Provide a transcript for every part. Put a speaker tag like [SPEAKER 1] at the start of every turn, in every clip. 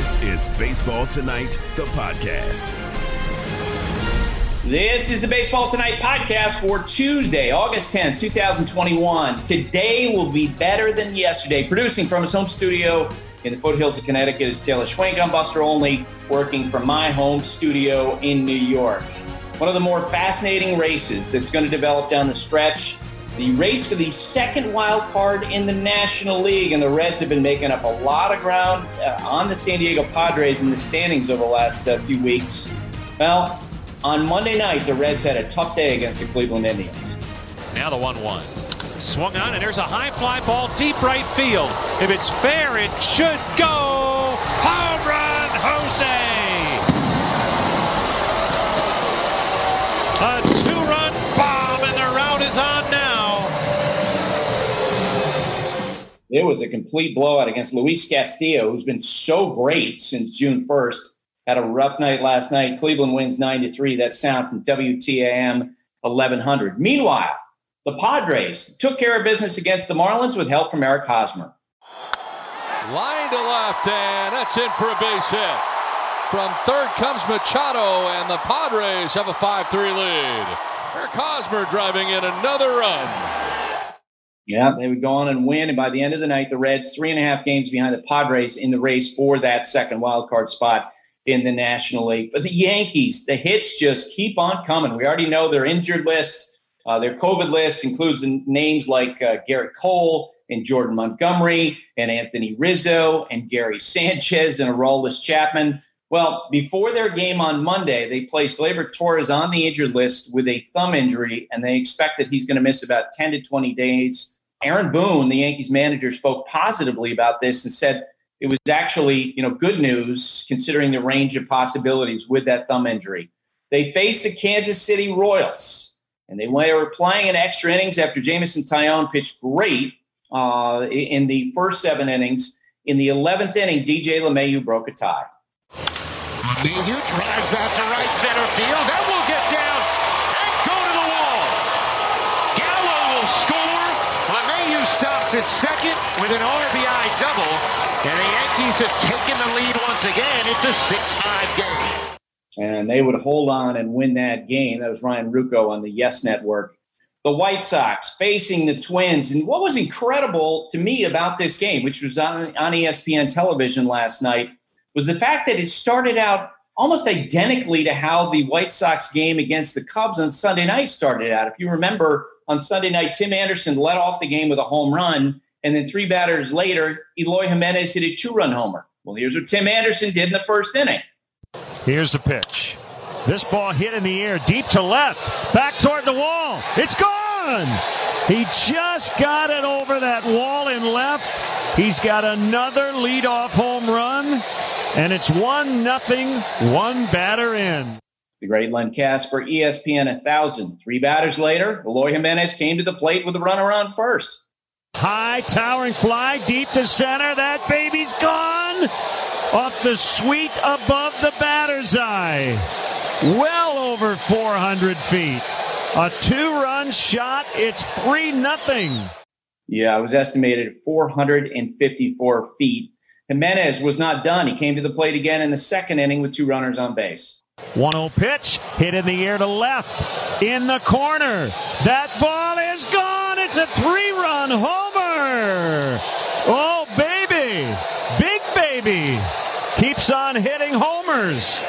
[SPEAKER 1] This is Baseball Tonight, the podcast.
[SPEAKER 2] This is the Baseball Tonight podcast for Tuesday, August 10th, 2021. Today will be better than yesterday. Producing from his home studio in the foothills of Connecticut is Taylor Schwenk. I'm Buster Olney, working from my home studio in New York. One of the more fascinating races that's going to develop down the stretch, the race for the second wild card in the National League. And the Reds have been making up a lot of ground on the San Diego Padres in the standings over the last few weeks. Well, on Monday night, the Reds had a tough day against the Cleveland Indians.
[SPEAKER 3] Now the 1-1. Swung on, and there's a high fly ball, deep right field. If it's fair, it should go. Home run, Jose! A two-run bomb, and the route is on now.
[SPEAKER 2] It was a complete blowout against Luis Castillo, who's been so great since June 1st. Had a rough night last night. Cleveland wins 9-3. That sound from WTAM 1100. Meanwhile, the Padres took care of business against the Marlins with help from Eric Hosmer.
[SPEAKER 4] Line to left, and that's in for a base hit. From third comes Machado, and the Padres have a 5-3 lead. Eric Hosmer driving in another run.
[SPEAKER 2] Yeah, they would go on and win, and by the end of the night, the Reds 3.5 games behind the Padres in the race for that second wild card spot in the National League. For the Yankees, the hits just keep on coming. We already know their injured list. Their COVID list includes names like Garrett Cole and Jordan Montgomery and Anthony Rizzo and Gary Sanchez and Aroldis Chapman. Well, before their game on Monday, they placed Gleyber Torres on the injured list with a thumb injury, and they expect that he's going to miss about 10 to 20 days. Aaron Boone, the Yankees manager, spoke positively about this and said it was actually, good news considering the range of possibilities with that thumb injury. They faced the Kansas City Royals, and they were playing in extra innings after Jameson Taillon pitched great in the first 7 innings. In the 11th inning, DJ LeMahieu broke a tie.
[SPEAKER 5] LeMahieu drives that to right center field. That will get down and go to the wall. Gallo will score. LeMahieu stops at second with an RBI double. And the Yankees have taken the lead once again. It's a 6-5 game.
[SPEAKER 2] And they would hold on and win that game. That was Ryan Ruocco on the Yes Network. The White Sox facing the Twins. And what was incredible to me about this game, which was on ESPN television last night, was the fact that it started out almost identically to how the White Sox game against the Cubs on Sunday night started out. If you remember, on Sunday night, Tim Anderson led off the game with a home run, and then 3 batters later, Eloy Jimenez hit a 2-run homer. Well, here's what Tim Anderson did in the first inning.
[SPEAKER 6] Here's the pitch. This ball hit in the air, deep to left, back toward the wall. It's gone! He just got it over that wall in left. He's got another leadoff home run, and it's 1-0, 1 batter in.
[SPEAKER 2] The great Len Kasper, ESPN 1000. 3 batters later, Eloy Jimenez came to the plate with a runner on first.
[SPEAKER 6] High towering fly deep to center. That baby's gone off the suite above the batter's eye. Well over 400 feet. A 2-run shot. It's 3-0.
[SPEAKER 2] Yeah, it was estimated at 454 feet. Jimenez was not done. He came to the plate again in the second inning with 2 runners on base.
[SPEAKER 6] 1-0 pitch, hit in the air to left, in the corner. That ball is gone. It's a 3-run homer. Oh, baby, big baby, keeps on hitting homers.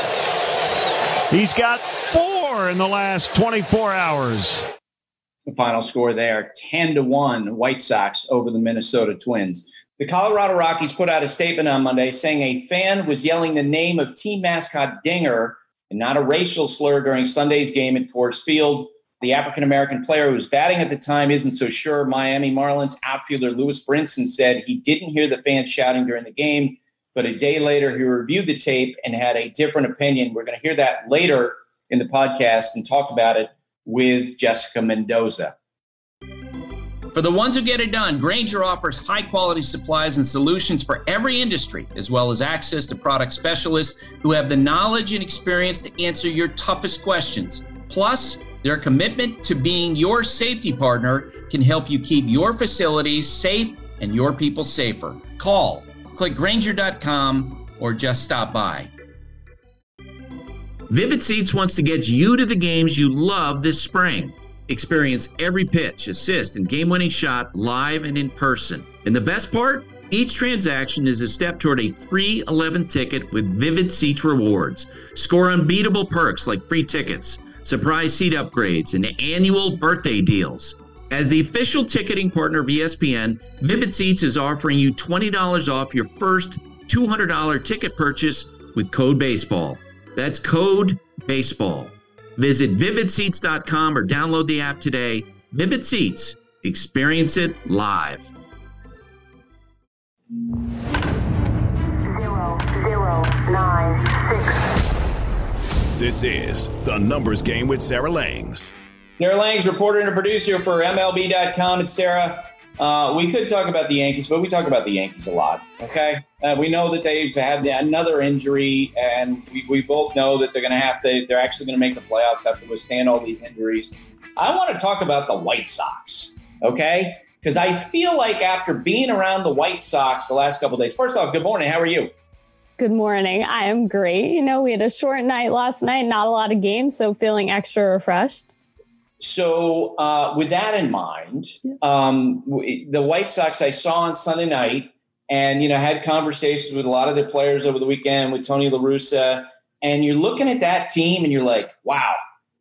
[SPEAKER 6] He's got 4 in the last 24 hours.
[SPEAKER 2] The final score there, 10-1, White Sox over the Minnesota Twins. The Colorado Rockies put out a statement on Monday saying a fan was yelling the name of team mascot Dinger and not a racial slur during Sunday's game at Coors Field. The African-American player who was batting at the time isn't so sure. Miami Marlins outfielder Lewis Brinson said he didn't hear the fans shouting during the game, but a day later he reviewed the tape and had a different opinion. We're going to hear that later in the podcast and talk about it with Jessica Mendoza.
[SPEAKER 7] For the ones who get it done, Grainger offers high-quality supplies and solutions for every industry, as well as access to product specialists who have the knowledge and experience to answer your toughest questions. Plus, their commitment to being your safety partner can help you keep your facilities safe and your people safer. Click Grainger.com or just stop by.
[SPEAKER 8] Vivid Seats wants to get you to the games you love this spring. Experience every pitch, assist, and game-winning shot live and in person. And the best part? Each transaction is a step toward a free 11th ticket with Vivid Seats rewards. Score unbeatable perks like free tickets, surprise seat upgrades, and annual birthday deals. As the official ticketing partner of ESPN, Vivid Seats is offering you $20 off your first $200 ticket purchase with code BASEBALL. That's code BASEBALL. Visit vividseats.com or download the app today. Vivid Seats. Experience it live.
[SPEAKER 1] 009-6. This is The Numbers Game with Sarah Langs.
[SPEAKER 2] Sarah Langs, reporter and producer for MLB.com. And Sarah, we could talk about the Yankees, but we talk about the Yankees a lot, okay? We know that they've had another injury, and we both know that they're actually going to make the playoffs, have to withstand all these injuries. I want to talk about the White Sox, okay? Because I feel like after being around the White Sox the last couple of days, first off, good morning. How are you?
[SPEAKER 9] Good morning. I am great. You know, we had a short night last night, not a lot of games, so feeling extra refreshed.
[SPEAKER 2] So with that in mind, the White Sox I saw on Sunday night and, had conversations with a lot of the players over the weekend with Tony La Russa. And you're looking at that team and you're like, wow,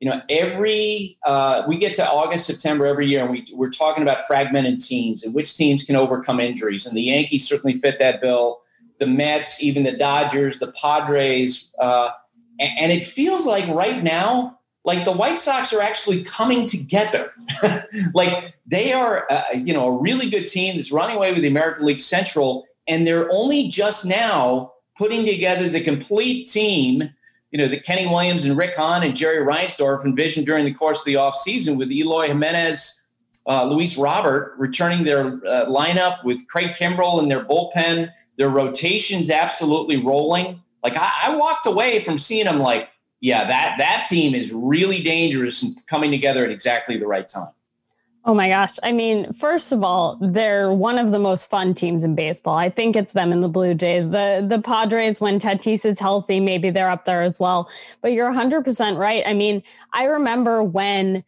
[SPEAKER 2] we get to August, September every year and we're talking about fragmented teams and which teams can overcome injuries. And the Yankees certainly fit that bill. The Mets, even the Dodgers, the Padres. And it feels like right now, like the White Sox are actually coming together. Like they are, a really good team that's running away with the American League Central, and they're only just now putting together the complete team, that Kenny Williams and Rick Hahn and Jerry Reinsdorf envisioned during the course of the offseason with Eloy Jimenez, Luis Robert returning their lineup with Craig Kimbrell in their bullpen. Their rotation's absolutely rolling. Like I walked away from seeing them like, yeah, that team is really dangerous and coming together at exactly the right time.
[SPEAKER 9] Oh my gosh. I mean, first of all, they're one of the most fun teams in baseball. I think it's them and the Blue Jays. The Padres, when Tatis is healthy, maybe they're up there as well. But you're 100% right. I mean, I remember when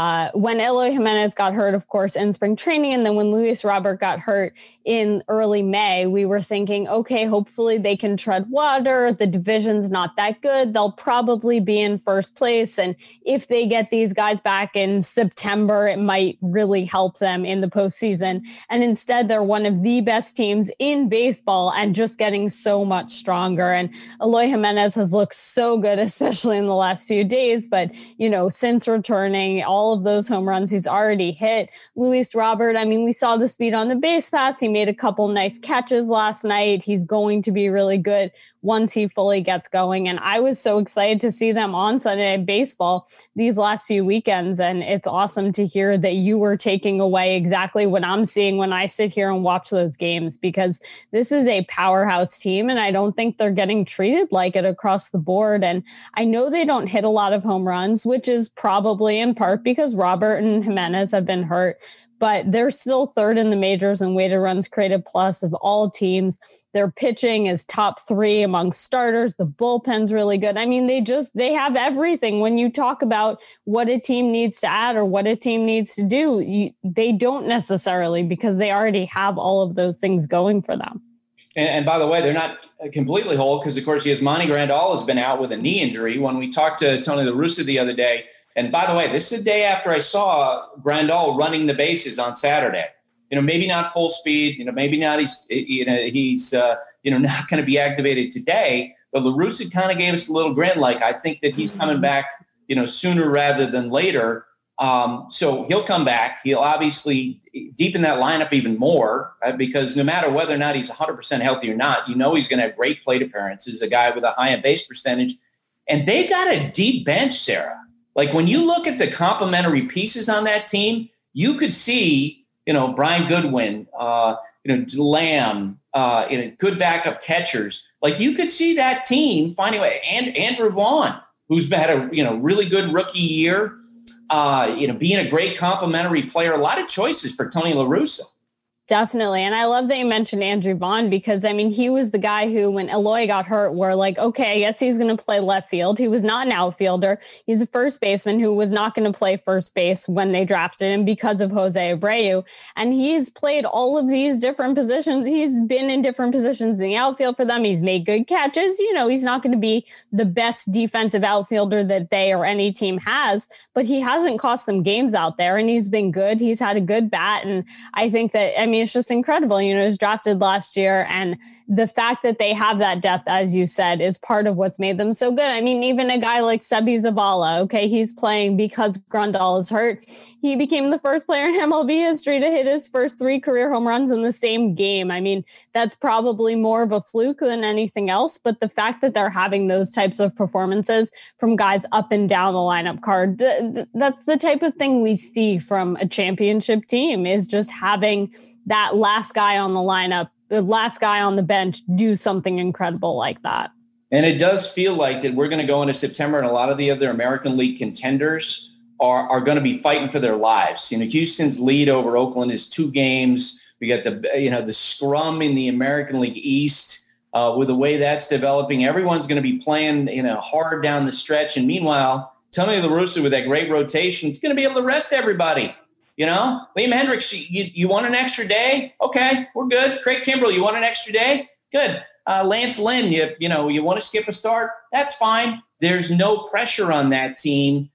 [SPEAKER 9] Eloy Jimenez got hurt, of course, in spring training, and then when Luis Robert got hurt in early May, we were thinking, okay, hopefully they can tread water. The division's not that good. They'll probably be in first place. And if they get these guys back in September, it might really help them in the postseason. And instead, they're one of the best teams in baseball and just getting so much stronger. And Eloy Jimenez has looked so good, especially in the last few days. But, since returning, all of those home runs he's already hit. Luis Robert, I mean, we saw the speed on the base pass. He made a couple nice catches last night. He's going to be really good once he fully gets going. And I was so excited to see them on Sunday Night Baseball these last few weekends. And it's awesome to hear that you were taking away exactly what I'm seeing when I sit here and watch those games, because this is a powerhouse team. And I don't think they're getting treated like it across the board. And I know they don't hit a lot of home runs, which is probably in part because Robert and Jimenez have been hurt, but they're still third in the majors in weighted runs created plus of all teams. Their pitching is top 3 among starters. The bullpen's really good. I mean, they have everything. When you talk about what a team needs to add or what a team needs to do, they don't necessarily, because they already have all of those things going for them.
[SPEAKER 2] And by the way, they're not completely whole because, of course, Yasmani Grandal has been out with a knee injury. When we talked to Tony La Russa the other day, and by the way, this is the day after I saw Grandal running the bases on Saturday. Maybe not full speed. Maybe not. He's not going to be activated today. But La Russa kind of gave us a little grin, like I think that he's coming back, sooner rather than later. So he'll come back. He'll obviously deepen that lineup even more because no matter whether or not he's 100% healthy or not, he's going to have great plate appearances. A guy with a high on-base percentage, and they've got a deep bench, Sarah. Like when you look at the complementary pieces on that team, you could see, Brian Goodwin, Lamb, good backup catchers. Like you could see that team finding a way. And Andrew Vaughn, who's had a really good rookie year, being a great complementary player. A lot of choices for Tony La Russa.
[SPEAKER 9] Definitely. And I love that you mentioned Andrew Vaughn because, I mean, he was the guy who, when Eloy got hurt, we're like, okay, I guess he's going to play left field. He was not an outfielder. He's a first baseman who was not going to play first base when they drafted him because of Jose Abreu. And he's played all of these different positions. He's been in different positions in the outfield for them. He's made good catches. You know, he's not going to be the best defensive outfielder that they or any team has, but he hasn't cost them games out there. And he's been good. He's had a good bat. And I think that, I mean, it's just incredible. You know, he was drafted last year, and the fact that they have that depth, as you said, is part of what's made them so good. I mean, even a guy like Sebi Zavala, okay, he's playing because Grandal is hurt. He became the first player in MLB history to hit his first 3 career home runs in the same game. I mean, that's probably more of a fluke than anything else, but the fact that they're having those types of performances from guys up and down the lineup card, that's the type of thing we see from a championship team, is just having that last guy on the lineup, the last guy on the bench, do something incredible like that.
[SPEAKER 2] And it does feel like that we're going to go into September, and a lot of the other American League contenders are going to be fighting for their lives. You know, Houston's lead over Oakland is 2 games. We got the scrum in the American League East with the way that's developing. Everyone's going to be playing, hard down the stretch. And meanwhile, Tony La Russa with that great rotation is going to be able to rest everybody. You know, Liam Hendricks, you want an extra day? Okay, we're good. Craig Kimbrell, you want an extra day? Good. Lance Lynn, you want to skip a start? That's fine. There's no pressure on that team.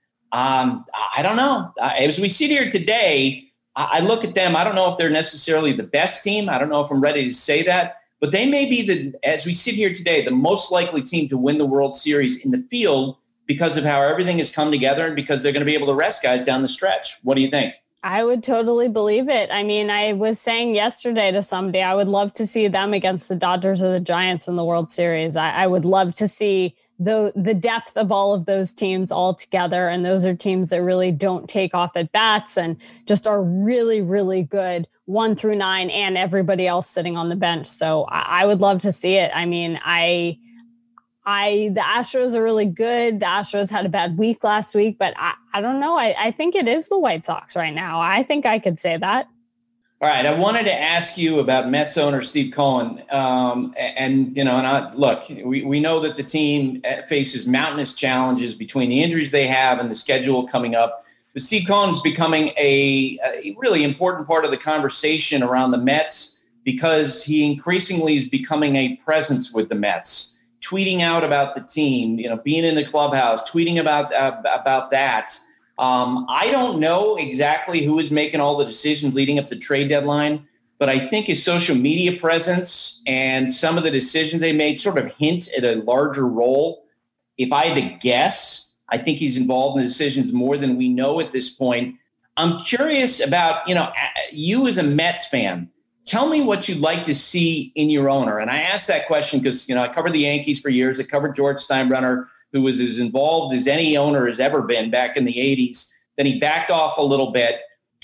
[SPEAKER 2] I don't know. As we sit here today, I look at them. I don't know if they're necessarily the best team. I don't know if I'm ready to say that. But they may be, as we sit here today, the most likely team to win the World Series in the field because of how everything has come together and because they're going to be able to rest guys down the stretch. What do you think?
[SPEAKER 9] I would totally believe it. I mean, I was saying yesterday to somebody, I would love to see them against the Dodgers or the Giants in the World Series. I would love to see the depth of all of those teams all together. And those are teams that really don't take off at bats and just are really, really good 1 through 9 and everybody else sitting on the bench. So I would love to see it. I mean, the Astros are really good. The Astros had a bad week last week, but I don't know. I think it is the White Sox right now. I think I could say that.
[SPEAKER 2] All right. I wanted to ask you about Mets owner Steve Cohen. Look, we know that the team faces mountainous challenges between the injuries they have and the schedule coming up. But Steve Cohen's becoming a really important part of the conversation around the Mets because he increasingly is becoming a presence with the Mets. Tweeting out about the team, being in the clubhouse, tweeting about that. I don't know exactly who is making all the decisions leading up to trade deadline, but I think his social media presence and some of the decisions they made sort of hint at a larger role. If I had to guess, I think he's involved in the decisions more than we know at this point. I'm curious about, you as a Mets fan. Tell me what you'd like to see in your owner. And I asked that question because, I covered the Yankees for years. I covered George Steinbrenner, who was as involved as any owner has ever been back in the 80s. Then he backed off a little bit.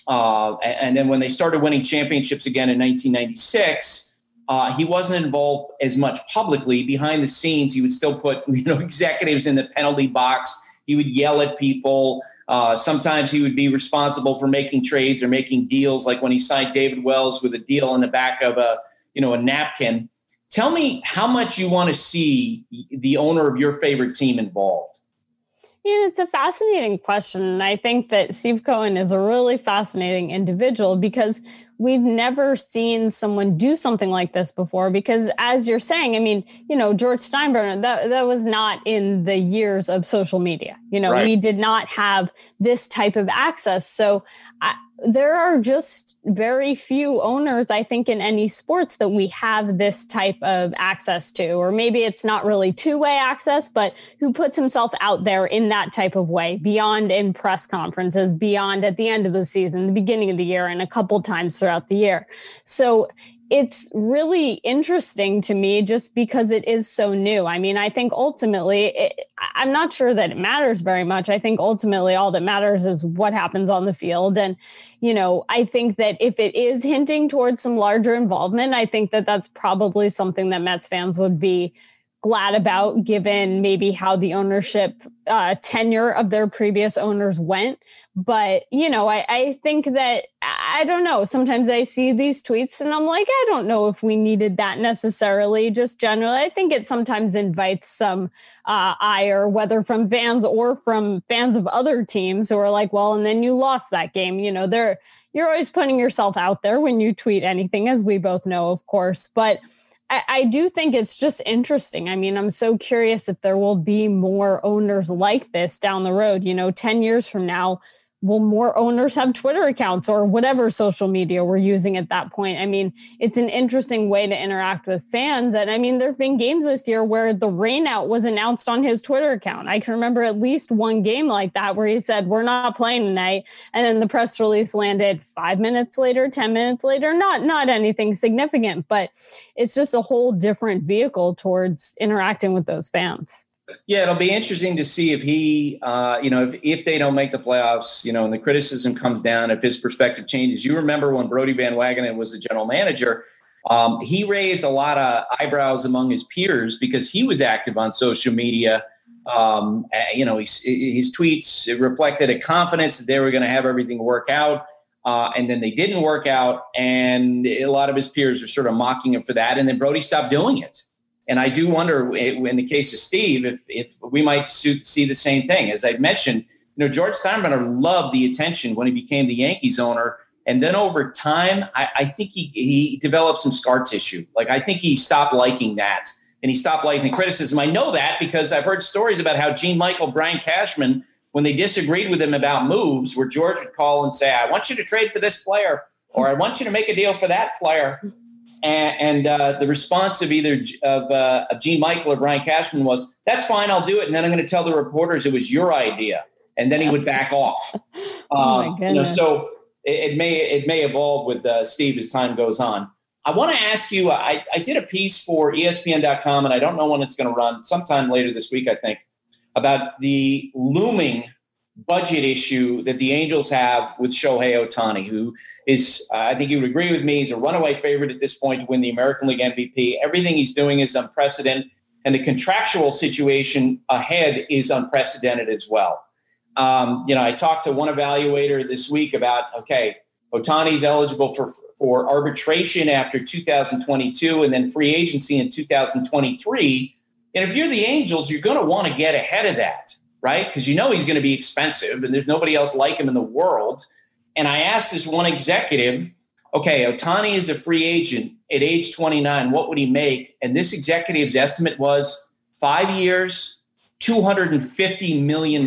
[SPEAKER 2] And then when they started winning championships again in 1996, he wasn't involved as much publicly. Behind the scenes, he would still put, executives in the penalty box. He would yell at people. Sometimes he would be responsible for making trades or making deals, like when he signed David Wells with a deal in the back of a napkin. Tell me how much you want to see the owner of your favorite team involved.
[SPEAKER 9] It's a fascinating question. And I think that Steve Cohen is a really fascinating individual because we've never seen someone do something like this before. Because as you're saying, George Steinbrenner, that was not in the years of social media.
[SPEAKER 2] Right.
[SPEAKER 9] We did not have this type of access. So there are just very few owners, I think, in any sports that we have this type of access to, or maybe it's not really two-way access, but who puts himself out there in that type of way, beyond in press conferences, beyond at the end of the season, the beginning of the year, and a couple times throughout the year. So it's really interesting to me just because it is so new. I think ultimately, I'm not sure that it matters very much. I think ultimately all that matters is what happens on the field. And, I think that if it is hinting towards some larger involvement, I think that that's probably something that Mets fans would be glad about, given maybe how the ownership tenure of their previous owners went. But, I think that I don't know. Sometimes I see these tweets and I'm like, I don't know if we needed that necessarily. Just generally, I think it sometimes invites some ire, whether from fans or from fans of other teams who are like, well, and then you lost that game. You know, you're always putting yourself out there when you tweet anything, as we both know, of course. But I do think it's just interesting. I mean, I'm so curious if there will be more owners like this down the road. You know, 10 years from now, will more owners have Twitter accounts or whatever social media we're using at that point? I mean, it's an interesting way to interact with fans. And I mean, there have been games this year where the rainout was announced on his Twitter account. I can remember at least one game like that where he said, we're not playing tonight. And then the press release landed 5 minutes later, 10 minutes later, not anything significant, but it's just a whole different vehicle towards interacting with those fans.
[SPEAKER 2] Yeah, it'll be interesting to see if he, if they don't make the playoffs, and the criticism comes down, if his perspective changes. You remember when Brodie Van Wagenen was the general manager, he raised a lot of eyebrows among his peers because he was active on social media. His tweets reflected a confidence that they were going to have everything work out. And then they didn't work out. And a lot of his peers are sort of mocking him for that. And then Brodie stopped doing it. And I do wonder, in the case of Steve, if we might see the same thing. As I mentioned, George Steinbrenner loved the attention when he became the Yankees owner. And then over time, I think he developed some scar tissue. Like, I think he stopped liking that. And he stopped liking the criticism. I know that because I've heard stories about how Gene Michael, Brian Cashman, when they disagreed with him about moves, where George would call and say, I want you to trade for this player, or I want you to make a deal for that player. And the response of either of Gene Michael or Brian Cashman was, that's fine, I'll do it. And then I'm going to tell the reporters it was your idea. And then he would back off.
[SPEAKER 9] Oh my goodness.
[SPEAKER 2] So it may evolve with Steve as time goes on. I want to ask you, I did a piece for ESPN.com, and I don't know when it's going to run, sometime later this week, I think, about the looming budget issue that the Angels have with Shohei Ohtani, who is, I think you would agree with me, he's a runaway favorite at this point to win the American League MVP. Everything he's doing is unprecedented, and the contractual situation ahead is unprecedented as well. I talked to one evaluator this week about, Ohtani's eligible for arbitration after 2022 and then free agency in 2023. And if you're the Angels, you're going to want to get ahead of that, right? Because he's going to be expensive and there's nobody else like him in the world. And I asked this one executive, Ohtani is a free agent at age 29. What would he make? And this executive's estimate was 5 years, $250 million.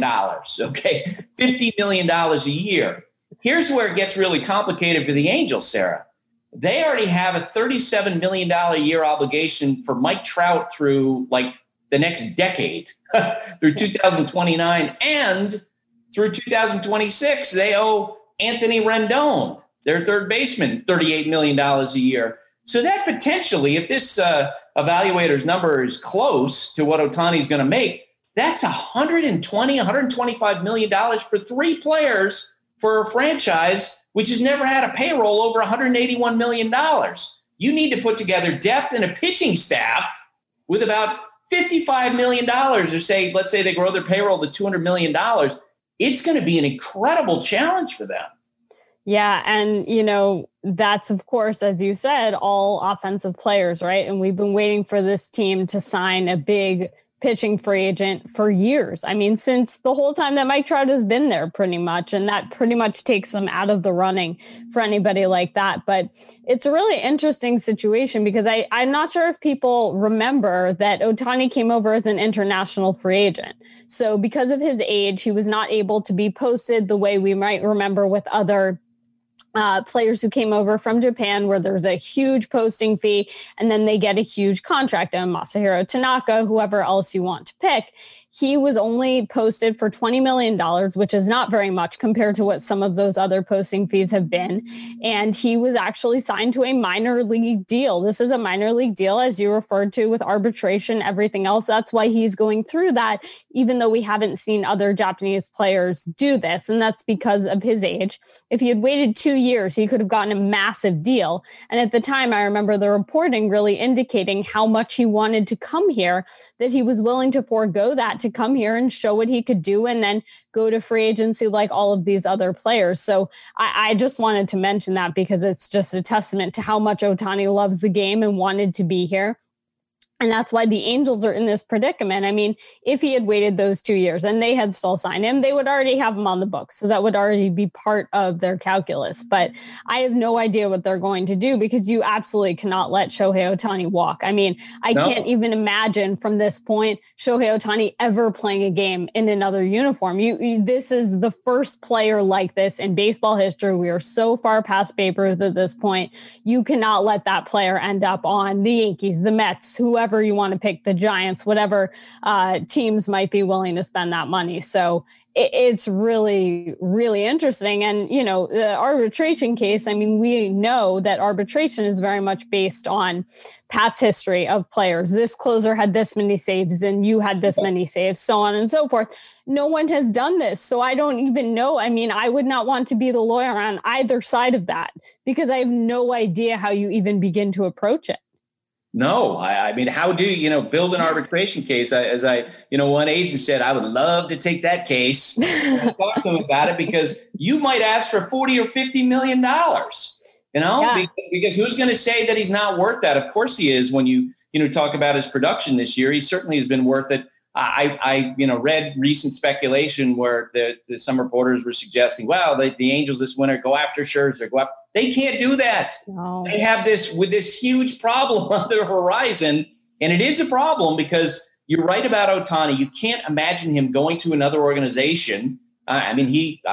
[SPEAKER 2] $50 million a year. Here's where it gets really complicated for the Angels, Sarah. They already have a $37 million a year obligation for Mike Trout through the next decade, through 2029, and through 2026. They owe Anthony Rendon, their third baseman, $38 million a year. So that potentially, if this evaluator's number is close to what Ohtani's going to make, that's $125 million for three players for a franchise which has never had a payroll over $181 million. You need to put together depth and a pitching staff with about $55 million, or let's say they grow their payroll to $200 million. It's going to be an incredible challenge for them.
[SPEAKER 9] Yeah. And, that's, of course, as you said, all offensive players, right? And we've been waiting for this team to sign a big pitching free agent for years. I mean, since the whole time that Mike Trout has been there pretty much, and that pretty much takes them out of the running for anybody like that. But it's a really interesting situation because I'm not sure if people remember that Ohtani came over as an international free agent. So because of his age, he was not able to be posted the way we might remember with other players who came over from Japan, where there's a huge posting fee and then they get a huge contract. And Masahiro Tanaka, whoever else you want to pick, he was only posted for $20 million, which is not very much compared to what some of those other posting fees have been. And he was actually signed to a minor league deal. This is a minor league deal, as you referred to, with arbitration, everything else. That's why he's going through that, even though we haven't seen other Japanese players do this. And that's because of his age. If he had waited 2 years, he could have gotten a massive deal. And at the time, I remember the reporting really indicating how much he wanted to come here, that he was willing to forego that to come here and show what he could do and then go to free agency like all of these other players. So I just wanted to mention that because it's just a testament to how much Ohtani loves the game and wanted to be here. And that's why the Angels are in this predicament. I mean, if he had waited those 2 years and they had still signed him, they would already have him on the books. So that would already be part of their calculus. But I have no idea what they're going to do because you absolutely cannot let Shohei Ohtani walk. I mean, I can't even imagine from this point Shohei Ohtani ever playing a game in another uniform. This is the first player like this in baseball history. We are so far past Babe Ruth at this point. You cannot let that player end up on the Yankees, the Mets, whoever you want to pick, the Giants, whatever teams might be willing to spend that money. So it's really, really interesting. And, you know, the arbitration case, I mean, we know that arbitration is very much based on past history of players. This closer had this many saves and you had this many saves, so on and so forth. No one has done this. So I don't even know. I mean, I would not want to be the lawyer on either side of that because I have no idea how you even begin to approach it.
[SPEAKER 2] No, I mean, how do you build an arbitration case? One agent said, I would love to take that case and talk to him about it because you might ask for $40 or $50 million, because who's going to say that he's not worth that? Of course he is. When you talk about his production this year, he certainly has been worth it. I read recent speculation where some reporters were suggesting, well, the Angels this winter go after Scherzer, They can't do that. No. They have this huge problem on their horizon. And it is a problem because you're right about Ohtani. You can't imagine him going to another organization. He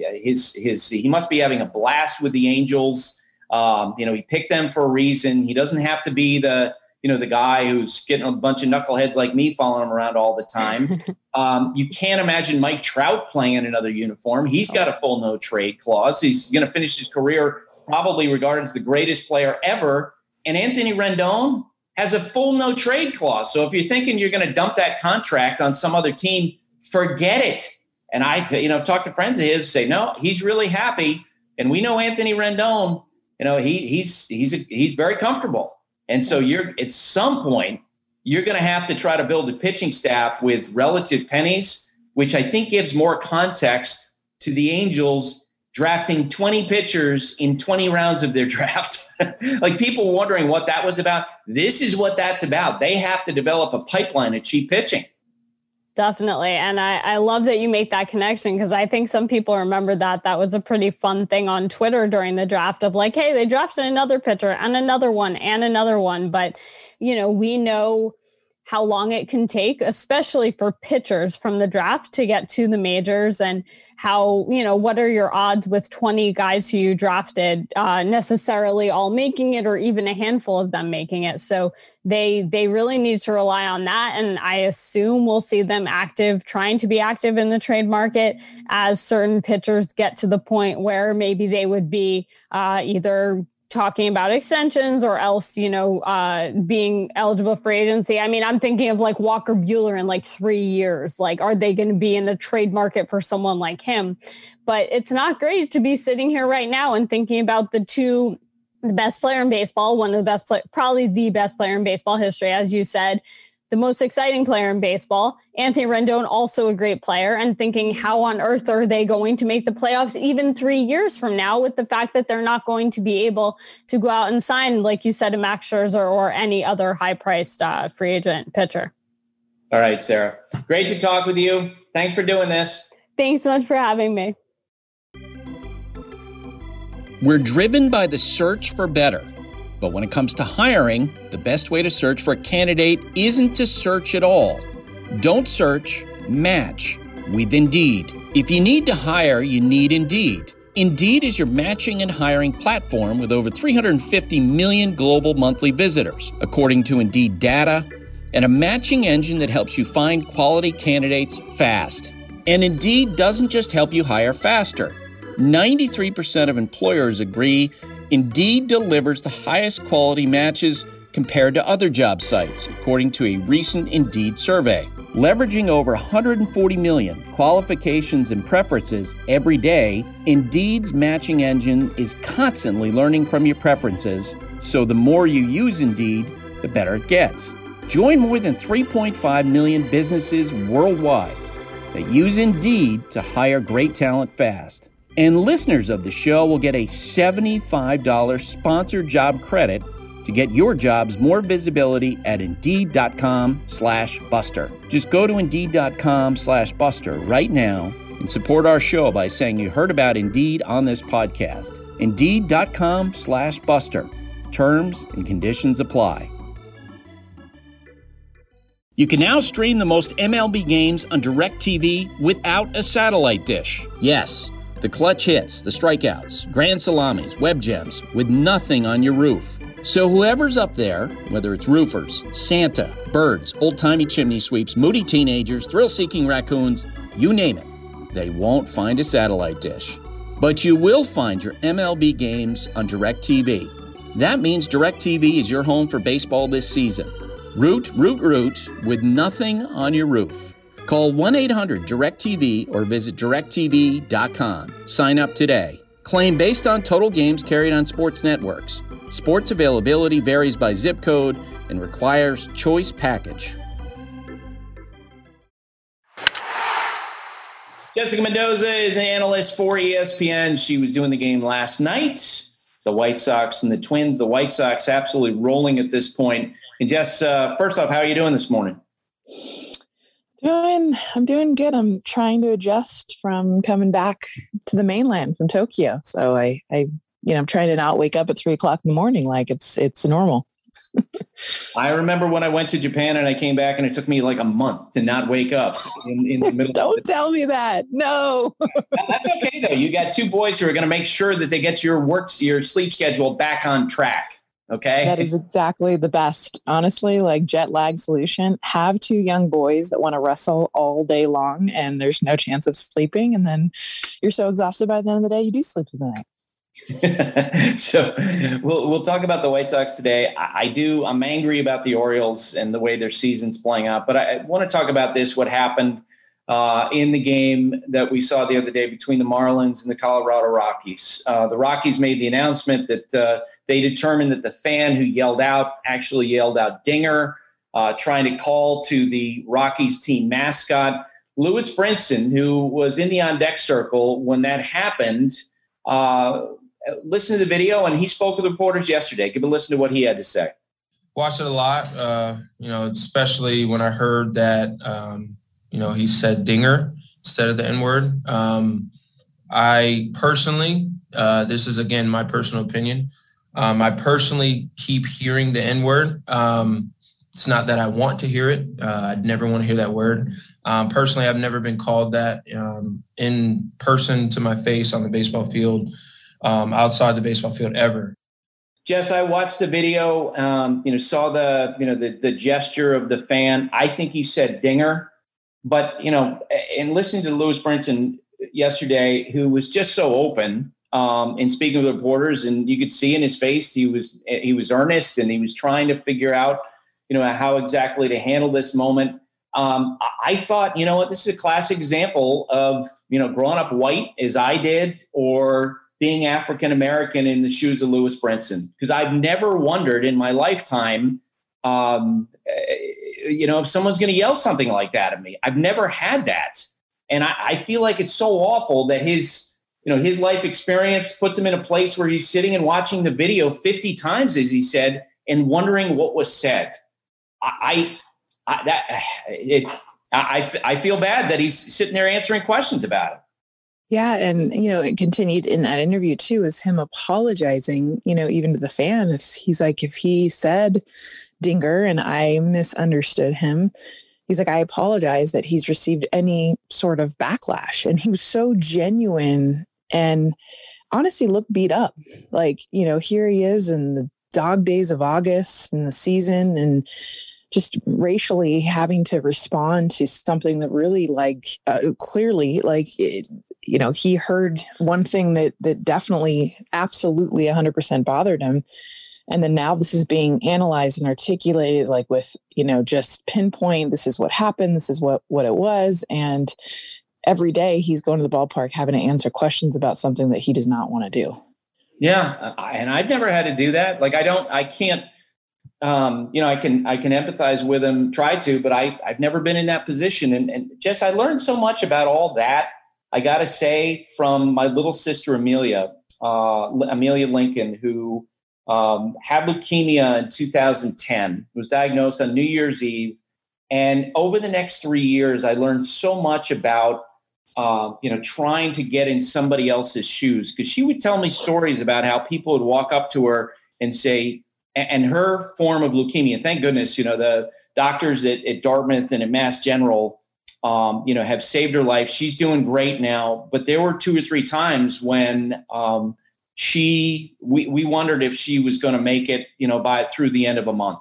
[SPEAKER 2] must be having a blast with the Angels. He picked them for a reason. He doesn't have to be the guy who's getting a bunch of knuckleheads like me following him around all the time. You can't imagine Mike Trout playing in another uniform. He's got a full no trade clause. He's going to finish his career probably regarded as the greatest player ever. And Anthony Rendon has a full no trade clause. So if you're thinking you're going to dump that contract on some other team, forget it. And I've talked to friends of his say, no, he's really happy. And we know Anthony Rendon, he's very comfortable. And so at some point, you're going to have to try to build a pitching staff with relative pennies, which I think gives more context to the Angels drafting 20 pitchers in 20 rounds of their draft. Like people wondering what that was about. This is what that's about. They have to develop a pipeline of cheap pitching.
[SPEAKER 9] Definitely. And I love that you make that connection because I think some people remember that was a pretty fun thing on Twitter during the draft of like, hey, they drafted another pitcher and another one and another one. But, we know how long it can take, especially for pitchers from the draft to get to the majors and how, what are your odds with 20 guys who you drafted necessarily all making it or even a handful of them making it. So they really need to rely on that. And I assume we'll see them trying to be active in the trade market as certain pitchers get to the point where maybe they would be either talking about extensions or else, being eligible for agency. I mean, I'm thinking of like Walker Buehler in like 3 years. Like, are they going to be in the trade market for someone like him? But it's not great to be sitting here right now and thinking about the best player in baseball, one of the best probably the best player in baseball history, as you said, the most exciting player in baseball, Anthony Rendon, also a great player, and thinking how on earth are they going to make the playoffs even 3 years from now with the fact that they're not going to be able to go out and sign, like you said, a Max Scherzer or any other high-priced free agent pitcher.
[SPEAKER 2] All right, Sarah. Great to talk with you. Thanks for doing this.
[SPEAKER 9] Thanks so much for having me.
[SPEAKER 10] We're driven by the search for better. But when it comes to hiring, the best way to search for a candidate isn't to search at all. Don't search, match with Indeed. If you need to hire, you need Indeed. Indeed is your matching and hiring platform with over 350 million global monthly visitors, according to Indeed data, and a matching engine that helps you find quality candidates fast. And Indeed doesn't just help you hire faster. 93% of employers agree Indeed delivers the highest quality matches compared to other job sites, according to a recent Indeed survey. Leveraging over 140 million qualifications and preferences every day, Indeed's matching engine is constantly learning from your preferences, so the more you use Indeed, the better it gets. Join more than 3.5 million businesses worldwide that use Indeed to hire great talent fast. And listeners of the show will get a $75 sponsored job credit to get your jobs more visibility at Indeed.com/Buster. Just go to Indeed.com/Buster right now and support our show by saying you heard about Indeed on this podcast. Indeed.com/Buster. Terms and conditions apply. You can now stream the most MLB games on DirecTV without a satellite dish. Yes, the clutch hits, the strikeouts, grand salamis, web gems, with nothing on your roof. So whoever's up there, whether it's roofers, Santa, birds, old-timey chimney sweeps, moody teenagers, thrill-seeking raccoons, you name it, they won't find a satellite dish. But you will find your MLB games on DirecTV. That means DirecTV is your home for baseball this season. Root with nothing on your roof. Call 1-800-DIRECTV or visit directtv.com. Sign up today. Claim based on total games carried on sports networks. Sports availability varies by zip code and requires choice package.
[SPEAKER 2] Jessica Mendoza is an analyst for ESPN. She was doing the game last night. The White Sox and the Twins. The White Sox absolutely rolling at this point. And Jess, first off, how are you doing this morning?
[SPEAKER 11] I'm doing good. I'm trying to adjust from coming back to the mainland from Tokyo. So I'm trying to not wake up at 3:00 in the morning like it's normal.
[SPEAKER 2] I remember when I went to Japan and I came back and it took me like a month to not wake up in the middle.
[SPEAKER 11] Don't tell me that. No.
[SPEAKER 2] That's okay though. You got two boys who are going to make sure that they get your sleep schedule back on track. Okay.
[SPEAKER 11] That is exactly the best. Honestly, like jet lag solution. Have two young boys that want to wrestle all day long and there's no chance of sleeping. And then you're so exhausted by the end of the day, you do sleep through the night.
[SPEAKER 2] So we'll talk about the White Sox today. I'm angry about the Orioles and the way their season's playing out, but I want to talk about what happened in the game that we saw the other day between the Marlins and the Colorado Rockies. The Rockies made the announcement that they determined that the fan who actually yelled out Dinger, trying to call to the Rockies team mascot, Lewis Brinson, who was in the on-deck circle when that happened. Listen to the video, and he spoke with reporters yesterday. Give a listen to what he had to say.
[SPEAKER 12] Watched it a lot, especially when I heard that, he said Dinger instead of the N-word. I personally, this is, again, my personal opinion. I personally keep hearing the N-word. It's not that I want to hear it. I'd never want to hear that word. Personally, I've never been called that in person to my face on the baseball field, outside the baseball field ever.
[SPEAKER 2] Jess, I watched the video, saw the gesture of the fan. I think he said Dinger, but, and listening to Lewis Brinson yesterday, who was just so open in speaking with reporters, and you could see in his face, he was earnest and he was trying to figure out, how exactly to handle this moment. I thought, this is a classic example of, growing up white as I did, or being African-American in the shoes of Lewis Brinson. Because I've never wondered in my lifetime, if someone's going to yell something like that at me. I've never had that. And I feel like it's so awful that his life experience puts him in a place where he's sitting and watching the video 50 times, as he said, and wondering what was said. I feel bad that he's sitting there answering questions about it.
[SPEAKER 11] Yeah. And, it continued in that interview too, is him apologizing, even to the fan. If he said Dinger and I misunderstood him, he's like, I apologize that he's received any sort of backlash. And he was so genuine and honestly looked beat up. Like, here he is in the dog days of August and the season, and just racially having to respond to something that really clearly he heard one thing that definitely absolutely 100% bothered him. And then now this is being analyzed and articulated, like with, just pinpoint, this is what happened. This is what it was. And every day he's going to the ballpark, having to answer questions about something that he does not want to do.
[SPEAKER 2] Yeah. And I've never had to do that. Like, I can't, I can empathize with him, try to, but I've never been in that position. And Jess, I learned so much about all that. I got to say, from my little sister, Amelia Lincoln, who had leukemia in 2010, was diagnosed on New Year's Eve. And over the next 3 years, I learned so much about, trying to get in somebody else's shoes, because she would tell me stories about how people would walk up to her and say, and her form of leukemia, thank goodness, the doctors at Dartmouth and at Mass General, have saved her life. She's doing great now. But there were 2 or 3 times when we wondered if she was going to make it, through the end of a month.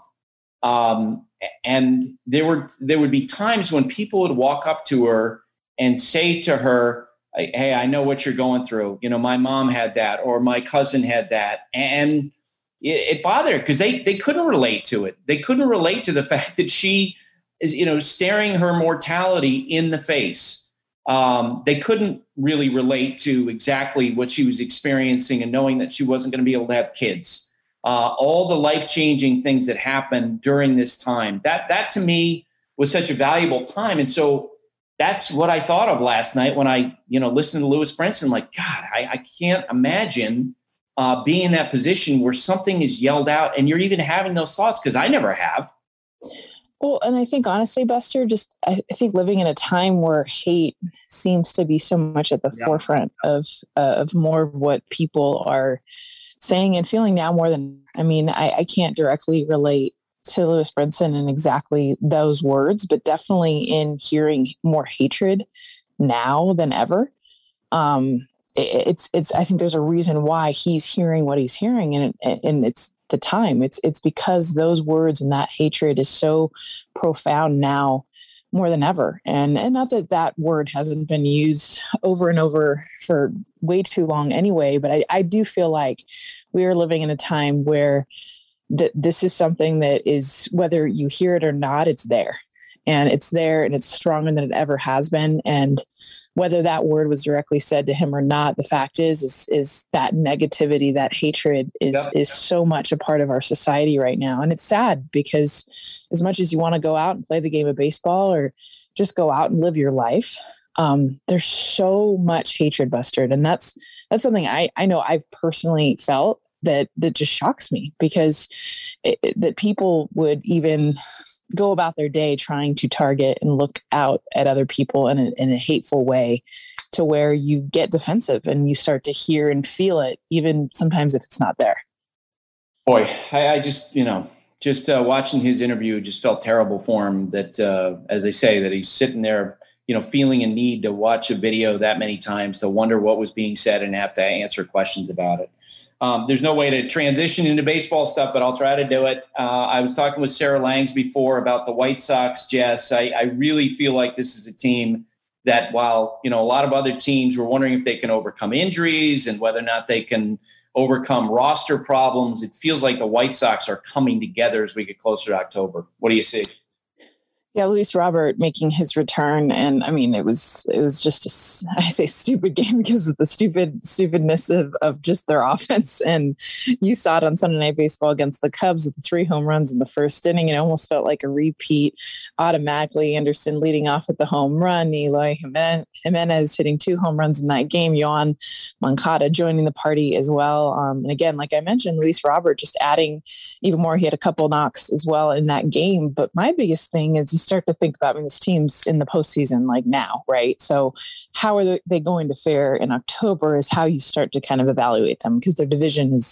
[SPEAKER 2] And there would be times when people would walk up to her and say to her, hey, I know what you're going through. My mom had that, or my cousin had that. And it bothered her because they couldn't relate to it. They couldn't relate to the fact that she is, staring her mortality in the face. They couldn't really relate to exactly what she was experiencing and knowing that she wasn't going to be able to have kids. All the life-changing things that happened during this time, that to me was such a valuable time. And so that's what I thought of last night when I, listened to Lewis Brinson. Like, God, I can't imagine being in that position where something is yelled out and you're even having those thoughts, because I never have.
[SPEAKER 11] Well, and I think honestly, Buster, I think living in a time where hate seems to be so much at the forefront of more of what people are saying and feeling now more than, I can't directly relate to Lewis Brinson and exactly those words, but definitely in hearing more hatred now than ever. I think there's a reason why he's hearing what he's hearing, and it's the time. It's because those words and that hatred is so profound now more than ever. And not that word hasn't been used over and over for way too long anyway, but I do feel like we are living in a time where this is something that is, whether you hear it or not, it's there. And it's there, and it's stronger than it ever has been. And whether that word was directly said to him or not, the fact is that negativity, that hatred is so much a part of our society right now. And it's sad, because as much as you want to go out and play the game of baseball or just go out and live your life, there's so much hatred, Buster. And that's something I know I've personally felt that just shocks me, because that people would even go about their day trying to target and look out at other people in a hateful way, to where you get defensive and you start to hear and feel it, even sometimes if it's not there.
[SPEAKER 2] Boy, I just, watching his interview just felt terrible for him that, as they say, that he's sitting there, feeling a need to watch a video that many times to wonder what was being said and have to answer questions about it. There's no way to transition into baseball stuff, but I'll try to do it. I was talking with Sarah Langs before about the White Sox, Jess. I really feel like this is a team that, while, a lot of other teams were wondering if they can overcome injuries and whether or not they can overcome roster problems, it feels like the White Sox are coming together as we get closer to October. What do you see?
[SPEAKER 11] Yeah, Luis Robert making his return, and it was just I say stupid game because of the stupidness of just their offense. And you saw it on Sunday Night Baseball against the Cubs with the 3 home runs in the first inning. It almost felt like a repeat. Automatically, Anderson leading off with the home run, Eloy Jimenez hitting 2 home runs in that game, Yoan Moncada joining the party as well. And again, like I mentioned, Luis Robert just adding even more. He had a couple knocks as well in that game. But my biggest thing is you start to think about this team's in the postseason like now, right? So how are they going to fare in October is how you start to kind of evaluate them, because their division is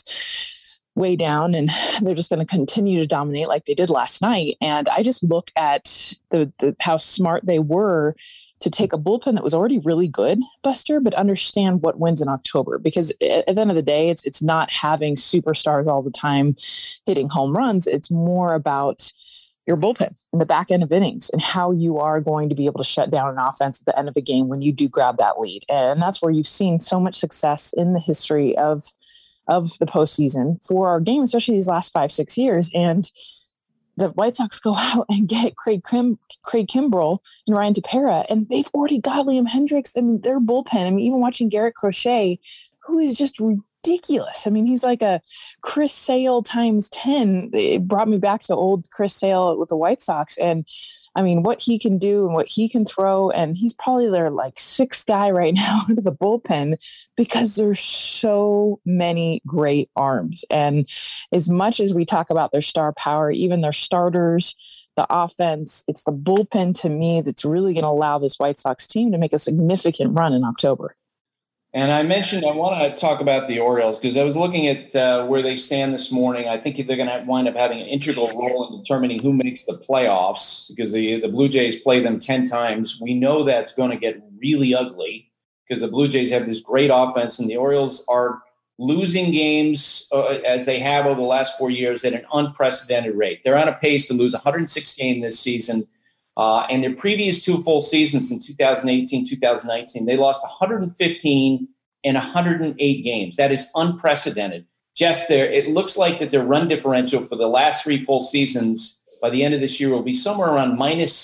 [SPEAKER 11] way down and they're just going to continue to dominate like they did last night. And I just look at the how smart they were to take a bullpen that was already really good, Buster, but understand what wins in October. Because at the end of the day, it's not having superstars all the time hitting home runs. It's more about your bullpen in the back end of innings and how you are going to be able to shut down an offense at the end of a game when you do grab that lead. And that's where you've seen so much success in the history of of the postseason for our game, especially these last 5-6 years. And the White Sox go out and get Craig Kimbrell and Ryan Tepera, and they've already got Liam Hendricks and their bullpen. I mean, even watching Garrett Crochet, who is just ridiculous. I mean, he's like a Chris Sale times 10. It brought me back to old Chris Sale with the White Sox. And I mean, what he can do and what he can throw. And he's probably their like sixth guy right now into the bullpen because there's so many great arms. And as much as we talk about their star power, even their starters, the offense, it's the bullpen to me that's really going to allow this White Sox team to make a significant run in October.
[SPEAKER 2] And I mentioned I want to talk about the Orioles because I was looking at where they stand this morning. I think they're going to wind up having an integral role in determining who makes the playoffs because the Blue Jays play them 10 times. We know that's going to get really ugly because the Blue Jays have this great offense and the Orioles are losing games as they have over the last 4 years at an unprecedented rate. They're on a pace to lose 106 games this season. And their previous two full seasons in 2018, 2019, they lost 115 and 108 games. That is unprecedented. Just there, it looks like that their run differential for the last three full seasons by the end of this year will be somewhere around minus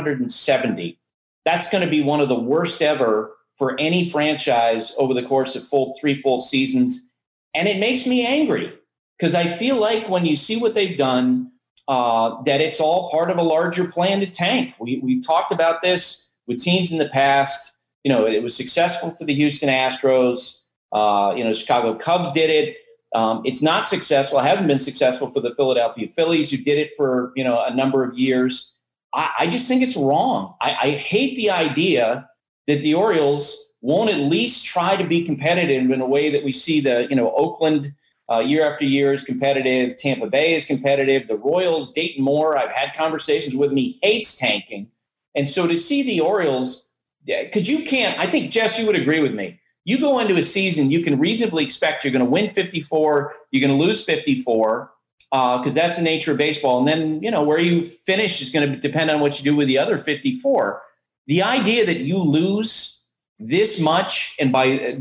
[SPEAKER 2] 770. That's going to be one of the worst ever for any franchise over the course of three full seasons. And it makes me angry because I feel like when you see what they've done, that it's all part of a larger plan to tank. We talked about this with teams in the past. You know, it was successful for the Houston Astros. Chicago Cubs did it. It's not successful. It hasn't been successful for the Philadelphia Phillies, who did it for, a number of years. I just think it's wrong. I hate the idea that the Orioles won't at least try to be competitive in a way that we see the, Oakland year after year is competitive. Tampa Bay is competitive. The Royals, Dayton Moore, I've had conversations with him. He hates tanking. And so to see the Orioles, because I think, Jess, you would agree with me. You go into a season, you can reasonably expect you're going to win 54, you're going to lose 54, because that's the nature of baseball. And then, where you finish is going to depend on what you do with the other 54. The idea that you lose this much and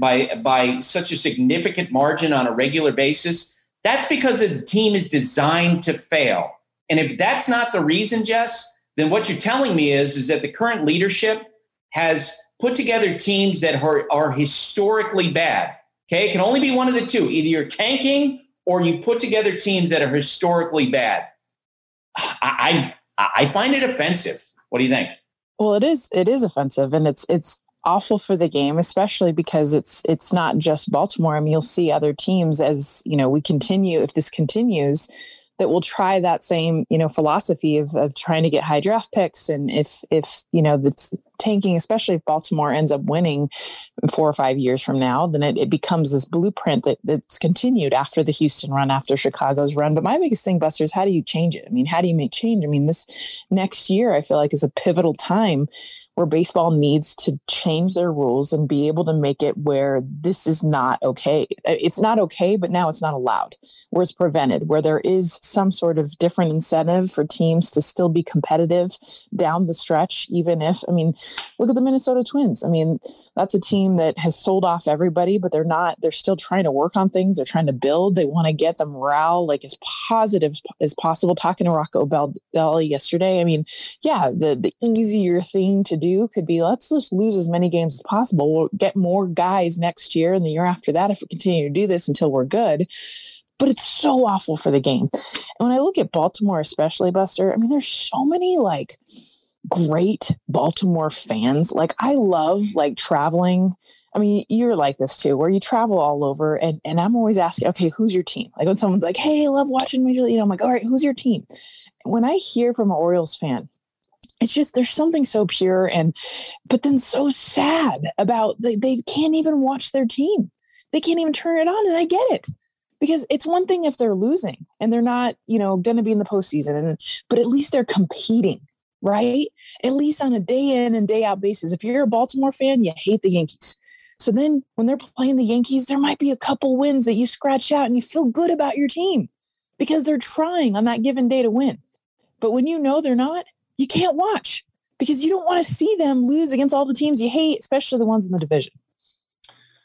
[SPEAKER 2] by such a significant margin on a regular basis, that's because the team is designed to fail. And if that's not the reason, Jess, then what you're telling me is that the current leadership has put together teams that are historically bad. Okay, it can only be one of the two. Either you're tanking or you put together teams that are historically bad. I find it offensive. What do you think?
[SPEAKER 11] Well, it is offensive, and it's awful for the game, especially because it's not just Baltimore. I mean, you'll see other teams as, if this continues, that will try that same, philosophy of trying to get high draft picks. And if that's tanking, especially if Baltimore ends up winning 4 or 5 years from now, then it becomes this blueprint that's continued after the Houston run, after Chicago's run. But my biggest thing, Buster, is how do you change it? I mean, how do you make change? I mean, this next year, I feel like is a pivotal time where baseball needs to change their rules and be able to make it where this is not okay. It's not okay, but now it's not allowed, where it's prevented, where there is some sort of different incentive for teams to still be competitive down the stretch, even if, look at the Minnesota Twins. I mean, that's a team that has sold off everybody, but they're still trying to work on things. They're trying to build. They want to get the morale like as positive as possible. Talking to Rocco Baldelli yesterday. I mean, yeah, the easier thing to do could be, let's just lose as many games as possible. We'll get more guys next year and the year after that if we continue to do this until we're good. But it's so awful for the game. And when I look at Baltimore, especially, Buster, I mean, there's so many great Baltimore fans. I love traveling. I mean, you're like this too, where you travel all over and I'm always asking, okay, who's your team? When someone's like, hey, I love watching Major League, I'm like, all right, who's your team? When I hear from an Orioles fan, it's just, there's something so pure but then so sad about they can't even watch their team. They can't even turn it on. And I get it. Because it's one thing if they're losing and they're not, going to be in the postseason, but at least they're competing, right? At least on a day in and day out basis. If you're a Baltimore fan, you hate the Yankees. So then when they're playing the Yankees, there might be a couple wins that you scratch out and you feel good about your team because they're trying on that given day to win. But when they're not, you can't watch because you don't want to see them lose against all the teams you hate, especially the ones in the division.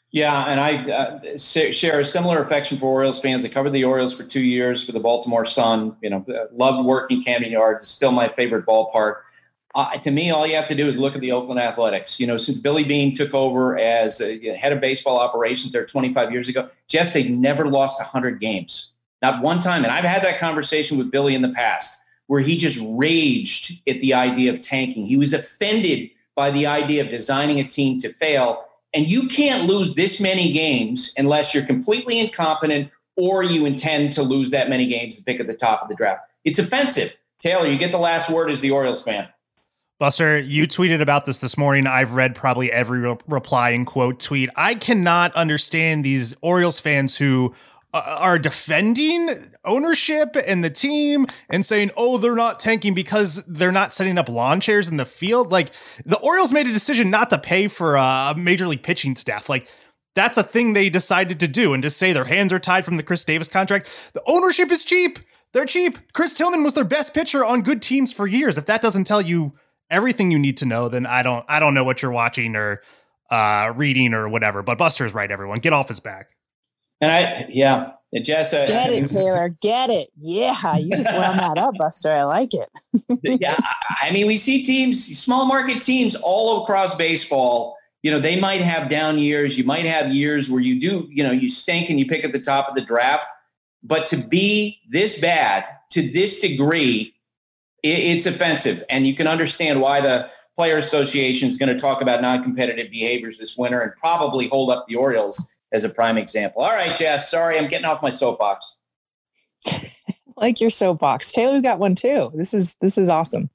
[SPEAKER 2] Yeah, and I share a similar affection for Orioles fans. I covered the Orioles for 2 years for the Baltimore Sun. Loved working Camden Yards. It's still my favorite ballpark. To me, all you have to do is look at the Oakland Athletics. Since Billy Beane took over as head of baseball operations there 25 years ago, Jess, they've never lost 100 games. Not one time. And I've had that conversation with Billy in the past where he just raged at the idea of tanking. He was offended by the idea of designing a team to fail. And you can't lose this many games unless you're completely incompetent or you intend to lose that many games to pick at the top of the draft. It's offensive. Taylor, you get the last word as the Orioles fan.
[SPEAKER 13] Buster, you tweeted about this morning. I've read probably every reply and quote tweet. I cannot understand these Orioles fans who are defending ownership and the team and saying, oh, they're not tanking because they're not setting up lawn chairs in the field. Like, the Orioles made a decision not to pay for a major league pitching staff. Like, that's a thing they decided to do. And to say their hands are tied from the Chris Davis contract, the ownership is cheap. They're cheap. Chris Tillman was their best pitcher on good teams for years. If that doesn't tell you everything you need to know, then I don't know what you're watching or reading or whatever. But Buster's right, everyone. Get off his back.
[SPEAKER 2] And Jess,
[SPEAKER 11] get it, Taylor. Get it. Yeah, you just wound that up, Buster. I like it.
[SPEAKER 2] Yeah, I mean, we see teams, small market teams all across baseball. They might have down years. You might have years where you do, you stink and you pick at the top of the draft. But to be this bad to this degree, it's offensive. And you can understand why the Player Association is going to talk about non-competitive behaviors this winter and probably hold up the Orioles as a prime example. All right, Jess, sorry, I'm getting off my soapbox.
[SPEAKER 11] Like your soapbox. Taylor's got one too. This is awesome.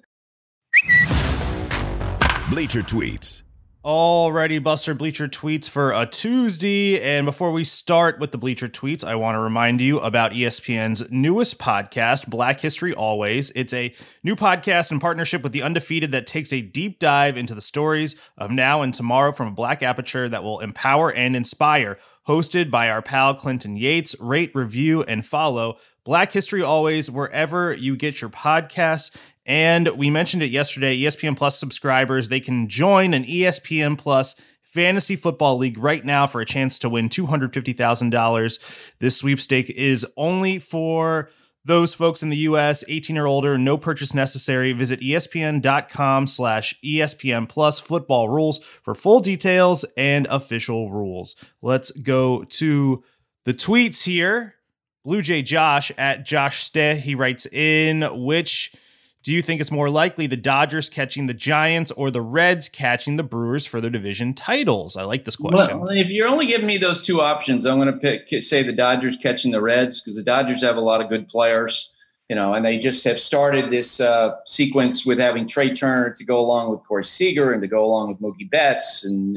[SPEAKER 1] Bleacher Tweets.
[SPEAKER 13] Alrighty, Buster, Bleacher Tweets for a Tuesday. And before we start with the Bleacher Tweets, I want to remind you about ESPN's newest podcast, Black History Always. It's a new podcast in partnership with The Undefeated that takes a deep dive into the stories of now and tomorrow from a Black aperture that will empower and inspire. Hosted by our pal Clinton Yates. Rate, review, and follow Black History Always wherever you get your podcasts. And we mentioned it yesterday, ESPN Plus subscribers, they can join an ESPN Plus fantasy football league right now for a chance to win $250,000. This sweepstake is only for those folks in the U.S., 18 or older, no purchase necessary. Visit ESPN.com/ESPN Plus football rules for full details and official rules. Let's go to the tweets here. Blue Jay Josh at Josh Ste, he writes in, which do you think it's more likely, the Dodgers catching the Giants or the Reds catching the Brewers for their division titles? I like this question.
[SPEAKER 2] Well, if you're only giving me those two options, I'm going to say the Dodgers catching the Reds because the Dodgers have a lot of good players, and they just have started this sequence with having Trey Turner to go along with Corey Seager and to go along with Mookie Betts and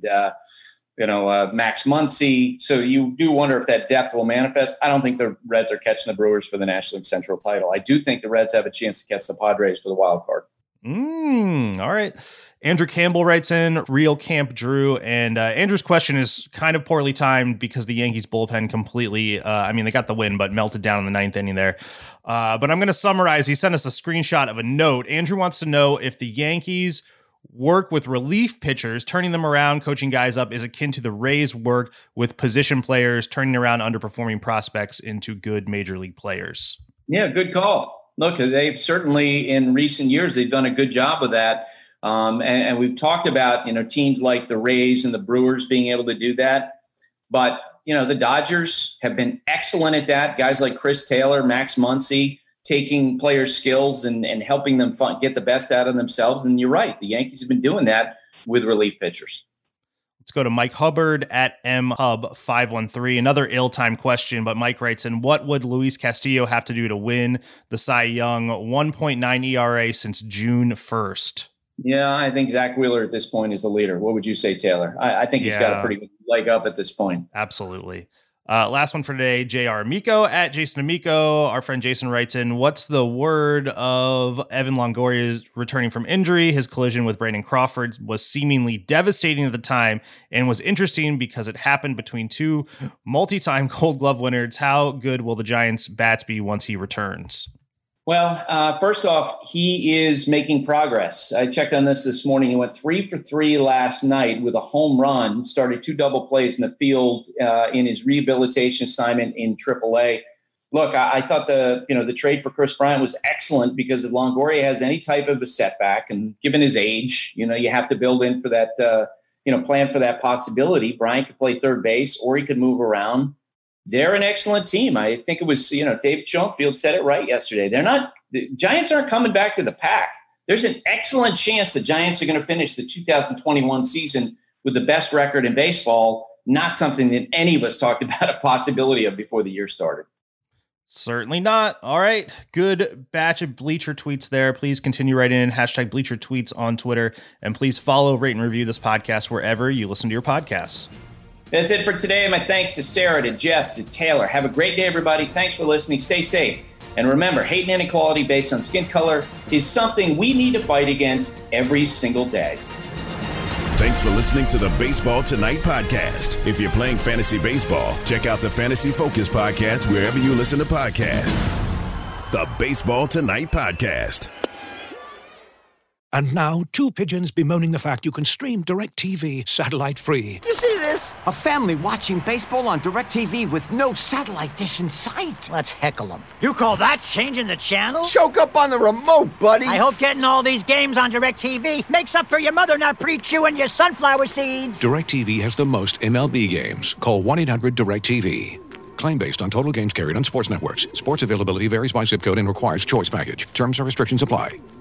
[SPEAKER 2] Max Muncy. So you do wonder if that depth will manifest. I don't think the Reds are catching the Brewers for the National League Central title. I do think the Reds have a chance to catch the Padres for the wild card.
[SPEAKER 13] All right. Andrew Campbell writes in, Real Camp Drew. And Andrew's question is kind of poorly timed because the Yankees bullpen completely, they got the win, but melted down in the ninth inning there. But I'm going to summarize. He sent us a screenshot of a note. Andrew wants to know if the Yankees work with relief pitchers, turning them around, coaching guys up is akin to the Rays work with position players, turning around underperforming prospects into good major league players.
[SPEAKER 2] Yeah, good call. Look, they've certainly in recent years, they've done a good job of that. And we've talked about, teams like the Rays and the Brewers being able to do that. But, the Dodgers have been excellent at that. Guys like Chris Taylor, Max Muncy, taking players' skills and helping them get the best out of themselves. And you're right. The Yankees have been doing that with relief pitchers.
[SPEAKER 13] Let's go to Mike Hubbard at MHub513. Another ill-timed question, but Mike writes in, what would Luis Castillo have to do to win the Cy Young? 1.9 ERA since June 1st.
[SPEAKER 2] Yeah, I think Zach Wheeler at this point is the leader. What would you say, Taylor? I think he's got a pretty good leg up at this point.
[SPEAKER 13] Absolutely. Last one for today, JR Amico at Jason Amico. Our friend Jason writes in, what's the word of Evan Longoria returning from injury? His collision with Brandon Crawford was seemingly devastating at the time and was interesting because it happened between two multi-time Gold Glove winners. How good will the Giants' bats be once he returns?
[SPEAKER 2] Well, first off, he is making progress. I checked on this morning. He went 3 for 3 last night with a home run, started 2 double plays in the field in his rehabilitation assignment in AAA. Look, I thought the trade for Chris Bryant was excellent because if Longoria has any type of a setback, and given his age, you have to build in for that, plan for that possibility. Bryant could play third base or he could move around. They're an excellent team. I think it was, David Schoenfield said it right yesterday. The Giants aren't coming back to the pack. There's an excellent chance the Giants are going to finish the 2021 season with the best record in baseball, not something that any of us talked about a possibility of before the year started.
[SPEAKER 13] Certainly not. All right. Good batch of Bleacher tweets there. Please continue writing in hashtag Bleacher tweets on Twitter. And please follow, rate, and review this podcast wherever you listen to your podcasts.
[SPEAKER 2] That's it for today. My thanks to Sarah, to Jess, to Taylor. Have a great day, everybody. Thanks for listening. Stay safe. And remember, hate and inequality based on skin color is something we need to fight against every single day.
[SPEAKER 1] Thanks for listening to the Baseball Tonight podcast. If you're playing fantasy baseball, check out the Fantasy Focus podcast wherever you listen to podcasts. The Baseball Tonight podcast.
[SPEAKER 14] And now, 2 pigeons bemoaning the fact you can stream DirecTV satellite-free.
[SPEAKER 15] You see this? A family watching baseball on DirecTV with no satellite dish in sight.
[SPEAKER 16] Let's heckle them. You call that changing the channel?
[SPEAKER 15] Choke up on the remote, buddy.
[SPEAKER 16] I hope getting all these games on DirecTV makes up for your mother not pre-chewing your sunflower seeds.
[SPEAKER 14] DirecTV has the most MLB games. Call 1-800-DirecTV. Claim based on total games carried on sports networks. Sports availability varies by zip code and requires choice package. Terms and restrictions apply.